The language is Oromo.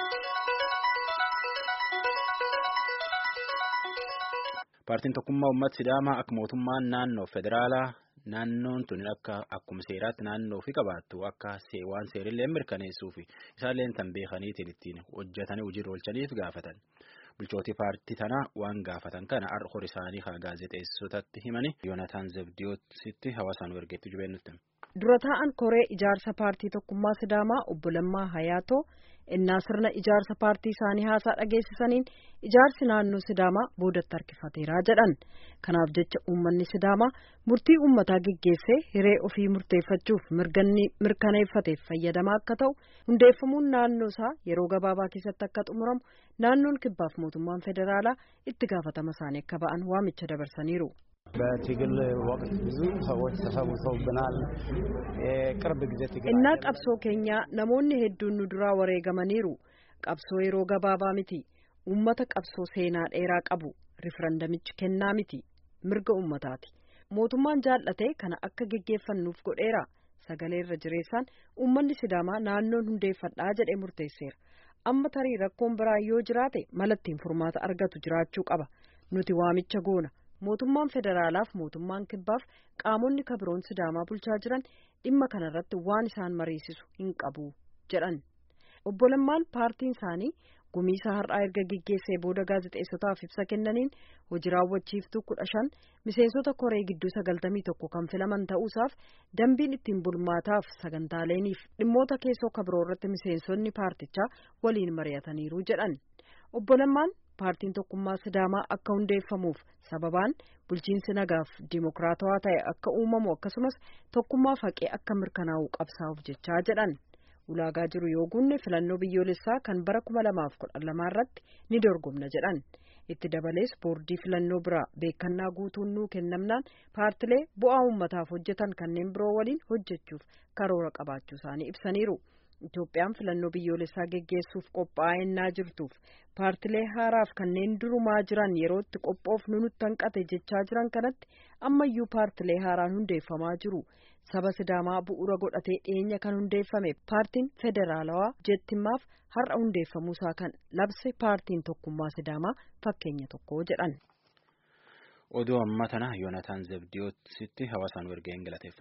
Paartiin tokkummaa uummata Sidaamaa akka mootummaan naannoo federaalaa naannoon tun akkuma seeraatti naannoo fi qabaattu akka waan seerillee mirkaneessuu fi isaallee tan beekaniitiin ittiin hojjetanii hojiirra oolchaniif gaafatan. Bulchootii paartii tanaa waan gaafatan kana hor isaanii kan gaazexeessotatti himanii Yoonataan Zebdiyoositti hawaasaan ergeetti jubeennutti. Dura taa'an koree ijaarsa paartii tokkummaa Sidaamaa obbo Lammaa Hayaatoo innaa sirna ijaarsa paartii isaanii haasaa dhageessisaniin ijaarsi naannoo Sidaamaa boodatti harkifateeraa jedhan. Kanaaf jecha uummanni Sidaamaa murtii uummataa geggeessee hiree ofii murteeffachuuf mirkaneeffateef fayyadamaa akka ta'u hundeeffamuun naannoo isaa yeroo gabaabaa keessatti akka xumuramu naannoon kibbaaf mootummaan federaalaa itti gaafatama isaanii akka ba'an waamicha dabarsaniiru. በትግል ወቅት ብዙ ሰዎች ተሰውተውብናል ቅርብ ጊዜ ትግል እና qabsoo keenya namoonni hedduun nu duraa wareegamaniiru qabsoo yeroo gabaabaa miti ummata qabsoo seenaa dheeraa qabu riferendamichi kennaa miti mirga ummataati mootummaan jaallatee kana akka geggeeffannuuf godheera sagalee irra jireessaan ummanni Sidaamaa naannoon hundeeffadhaa jedhee murteesseera amma tarii rakkoon biraa yoo jiraate malattiin furmaata argatu jiraachuu qaba nuti waamicha goona mootummaan federaalaaf mootummaan kibbaaf qaamonni kabiroon Sidaamaa bulchaa jiran dhimma kanarratti waan isaan mariisisu hin qabu jedhan. Obbo Lammaan paartiin isaanii gumiisa har'aa erga geggeessee booda gaazexeessotaaf ibsa kennaniin hojii raawwachiiftuu 15 miseensota koree gidduu 91 kan filaman ta'uusaaf dambiin ittiin bulmaataaf sagantaaleeniif dhimmoota keessoo kabiroo irratti miseensonni paartichaa waliin mari'ataniiru jedhan. Obbo Lammaan paartiin tokkummaa Sidaamaa akka hundeeffamuuf sababaan bulchiinsi nagaaf dimokiraatawaa ta'e akka uumamu akkasumas tokkummaa faqee akka mirkanaa'u qabsaa'uuf jechaa jedhan. Ulaagaa jiru yoo guunne filannoo biyyoolessaa kan bara 2012 irratti ni dorgomna jedhan. Itti dabalees boordii filannoo biraa beekannaa guutuun nuu kennamnaan paartilee bu'aa uummataaf hojjetan kanneen biroo waliin hojjechuuf karoora qabaachuu isaanii ibsaniiru. Itoophiyaan filannoo biyyoolessaa geggeessuuf qophaa'aa jirtuuf paartilee haaraaf kanneen durumaa jiran yerootti qophoofnu nutti hanqate jechaa jiran kanatti ammayyuu paartilee haaraan hundeeffamaa jiru. Saba Sidaamaa bu'uura godhatee dhiyeenya kan hundeeffame paartiin federaalawaa jettimmaaf har'a hundeeffamuusaa kan labse paartiin tokkummaa Sidaamaa fakkeenya tokko jedhan. Oduu amma tana Yoonataan Zebdiyoositti hawaasaan ergeen galateeffa.